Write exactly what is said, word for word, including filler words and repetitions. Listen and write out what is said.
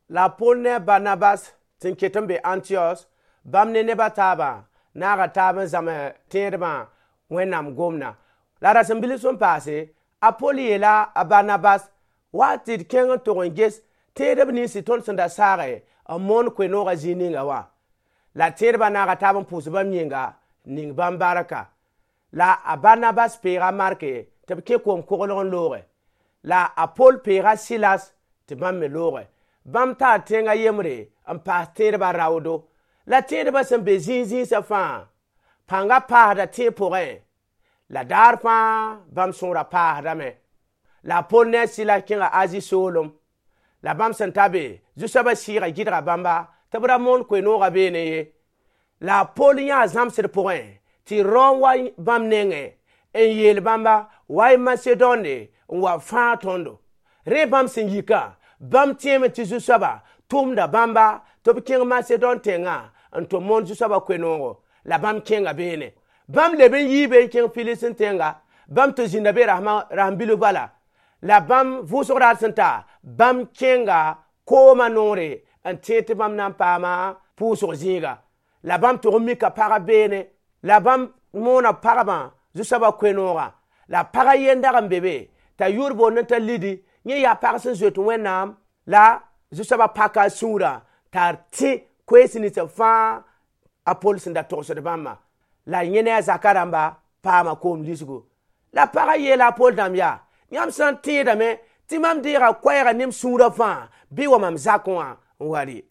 la Paul ne Barnabas tin ketem be Antioch bam ne ne bataba na ga taban zama tierba wenam gomna la rasembili son passé Apoli la a Barnabas watit kenga to nges tedeb ni si ton sanda sare amon kwe no ga zininga wa la tierba na ga taban pusu bam yinga ning bam baraka la a Barnabas pera marke te ke kom kolon lore la Apol pera Silas te bam me lore bam ta tenga yemre am pa tierba rawdo la tierba sem be zinzin sa fa panga pa da te pouré la darfa bam sora pa dame la Paul ne Silas kinga azi solom la bam santabe jusaba sira gidra bamba tabra mon ko no ga bene la Paul ya zam ser pouré ti ron wa bam nenge en yel bamba wa Macedone wa fa tondo re bam singika bam tieme ti jusaba tumda bamba to king Macedone tenga anto mon jusaba ko no la bam kinga bene bam leben yibe king Filistin tenga bam to zinabe rahma rahbilu bala la bam vusora santa bam kinga koma nore an tete bam nan pama puso zinga la bam to mika para bene la bam mona paraba jusaba kwenora la para yenda gambebe ta yurbo nanta lidi nye ya parsen zetu wenam la jusaba paka sura tar ti kwesini te fa Apol sinda torso de bamba la nyene zakaramba pama kom lisgo la para yela Apol damya nyam san ti dame ti mam dira kwera nim sura fa bi wa mam zakwa wari